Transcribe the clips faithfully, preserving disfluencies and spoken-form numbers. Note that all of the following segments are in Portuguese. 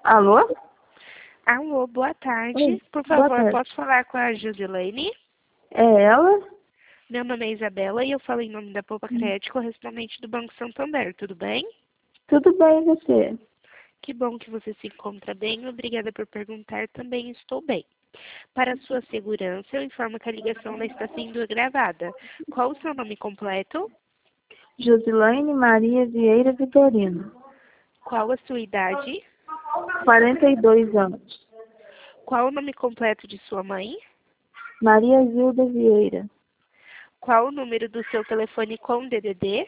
Alô? Alô, boa tarde. Oi, Por boa favor, tarde. posso falar com a Josilene? É ela? Meu nome é Isabela e eu falo em nome da Poupa Hum. Crédito, correspondente do Banco Santander. Tudo bem? Tudo bem, e você? Que bom que você se encontra bem. Obrigada por perguntar. Também estou bem. Para sua segurança, eu informo que a ligação não está sendo gravada. Qual o seu nome completo? Josilaine Maria Vieira Vitorino. Qual a sua idade? quarenta e dois anos. Qual o nome completo de sua mãe? Maria Zilda Vieira. Qual o número do seu telefone com D D D?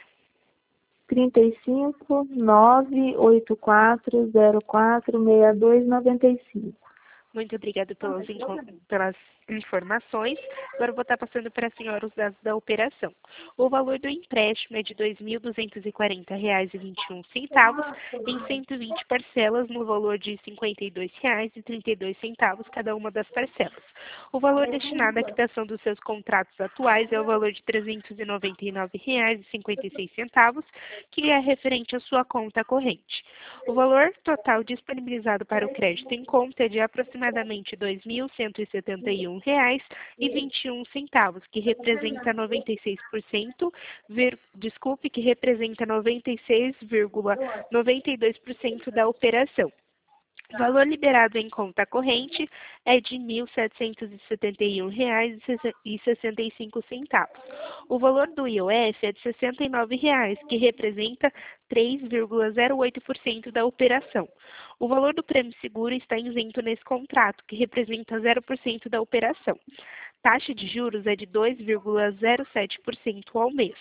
trinta e cinco, nove oito quatro zero quatro seis dois nove cinco. Muito obrigada pelas, info- pelas informações. Agora eu vou estar passando para a senhora os dados da operação. O valor do empréstimo é de dois mil duzentos e quarenta reais e vinte e um centavos em cento e vinte parcelas no valor de cinquenta e dois reais e trinta e dois centavos cada uma das parcelas. O valor destinado à quitação dos seus contratos atuais é o valor de trezentos e noventa e nove reais e cinquenta e seis centavos, que é referente à sua conta corrente. O valor total disponibilizado para o crédito em conta é de aproximadamente dois mil cento e setenta e um reais e vinte e um centavos, que representa noventa e seis por cento, vir, desculpe, que representa noventa e seis vírgula noventa e dois por cento da operação. O valor liberado em conta corrente é de mil setecentos e setenta e um reais e sessenta e cinco centavos. O valor do I O F é de sessenta e nove reais, que representa três vírgula zero oito por cento da operação. O valor do prêmio seguro está isento nesse contrato, que representa zero por cento da operação. Taxa de juros é de dois vírgula zero sete por cento ao mês.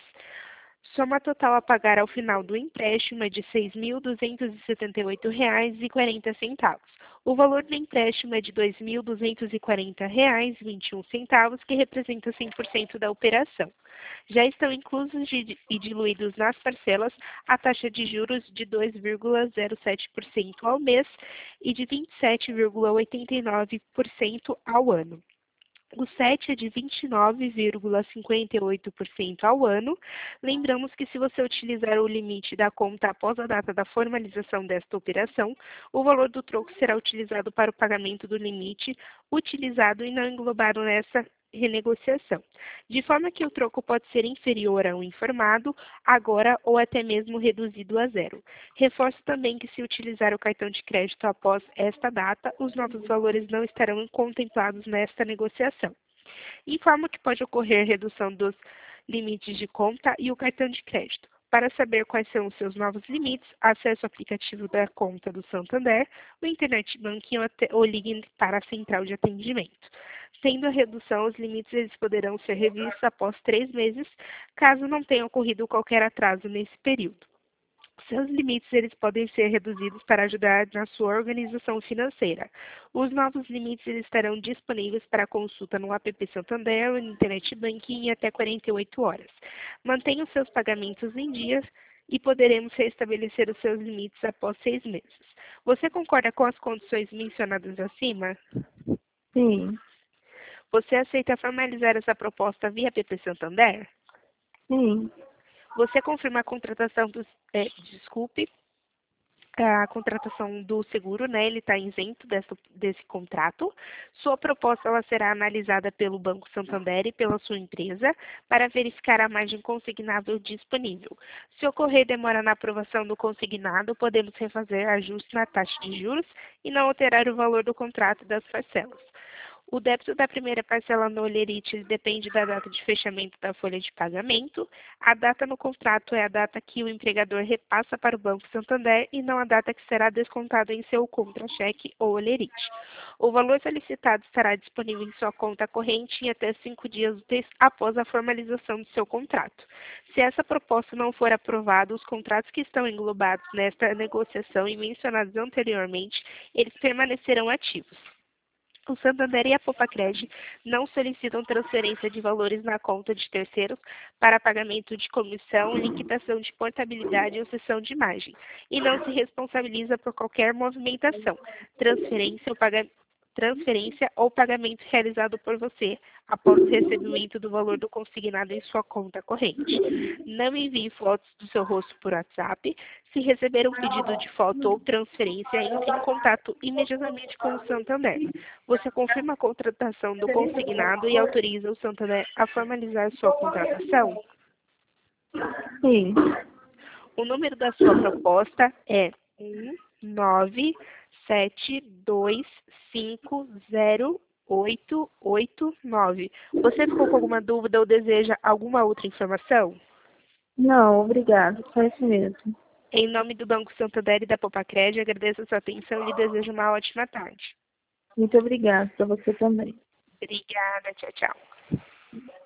Soma total a pagar ao final do empréstimo é de seis mil duzentos e setenta e oito reais e quarenta centavos. O valor do empréstimo é de dois mil duzentos e quarenta reais e vinte e um centavos, que representa cem por cento da operação. Já estão inclusos e diluídos nas parcelas a taxa de juros de dois vírgula zero sete por cento ao mês e de vinte e sete vírgula oitenta e nove por cento ao ano. O sete é de vinte e nove vírgula cinquenta e oito por cento ao ano. Lembramos que se você utilizar o limite da conta após a data da formalização desta operação, o valor do troco será utilizado para o pagamento do limite utilizado e não englobado nessa renegociação, de forma que o troco pode ser inferior ao informado agora ou até mesmo reduzido a zero. Reforço também que se utilizar o cartão de crédito após esta data, os novos valores não estarão contemplados nesta negociação. Informo que pode ocorrer redução dos limites de conta e o cartão de crédito. Para saber quais são os seus novos limites, acesse o aplicativo da conta do Santander, o Internet Banking ou, até, ou ligue para a central de atendimento. Tendo a redução, os limites eles poderão ser revistos após três meses, caso não tenha ocorrido qualquer atraso nesse período. Seus limites eles podem ser reduzidos para ajudar na sua organização financeira. Os novos limites eles estarão disponíveis para consulta no app Santander ou no Internet Banking em até quarenta e oito horas. Mantenha os seus pagamentos em dias e poderemos restabelecer os seus limites após seis meses. Você concorda com as condições mencionadas acima? Sim, Você aceita formalizar essa proposta via app Santander? sim. Você confirma a contratação dos... É, desculpe, a contratação do seguro, né? Ele está isento desse, desse contrato. Sua proposta ela será analisada pelo Banco Santander e pela sua empresa para verificar a margem consignável disponível. Se ocorrer demora na aprovação do consignado, podemos refazer ajuste na taxa de juros e não alterar o valor do contrato das parcelas. O débito da primeira parcela no Olerite depende da data de fechamento da folha de pagamento. A data no contrato é a data que o empregador repassa para o Banco Santander e não a data que será descontado em seu contra-cheque ou Olerite. O valor solicitado estará disponível em sua conta corrente em até cinco dias úteis após a formalização do seu contrato. Se essa proposta não for aprovada, os contratos que estão englobados nesta negociação e mencionados anteriormente, eles permanecerão ativos. O Santander e a Popacred não solicitam transferência de valores na conta de terceiros para pagamento de comissão, liquidação de portabilidade ou cessão de margem, e não se responsabiliza por qualquer movimentação, transferência ou pagamento transferência ou pagamento realizado por você após o recebimento do valor do consignado em sua conta corrente. Não envie fotos do seu rosto por WhatsApp. Se receber um pedido de foto ou transferência, entre em contato imediatamente com o Santander. Você confirma a contratação do consignado e autoriza o Santander a formalizar sua contratação? Sim. O número da sua proposta é um nove sete dois cinco zero oito oito nove. Você ficou com alguma dúvida ou deseja alguma outra informação? Não, obrigado. Só isso mesmo. Em nome do Banco Santander e da Popacred, agradeço a sua atenção e lhe desejo uma ótima tarde. Muito obrigada para você também. Obrigada, tchau, tchau.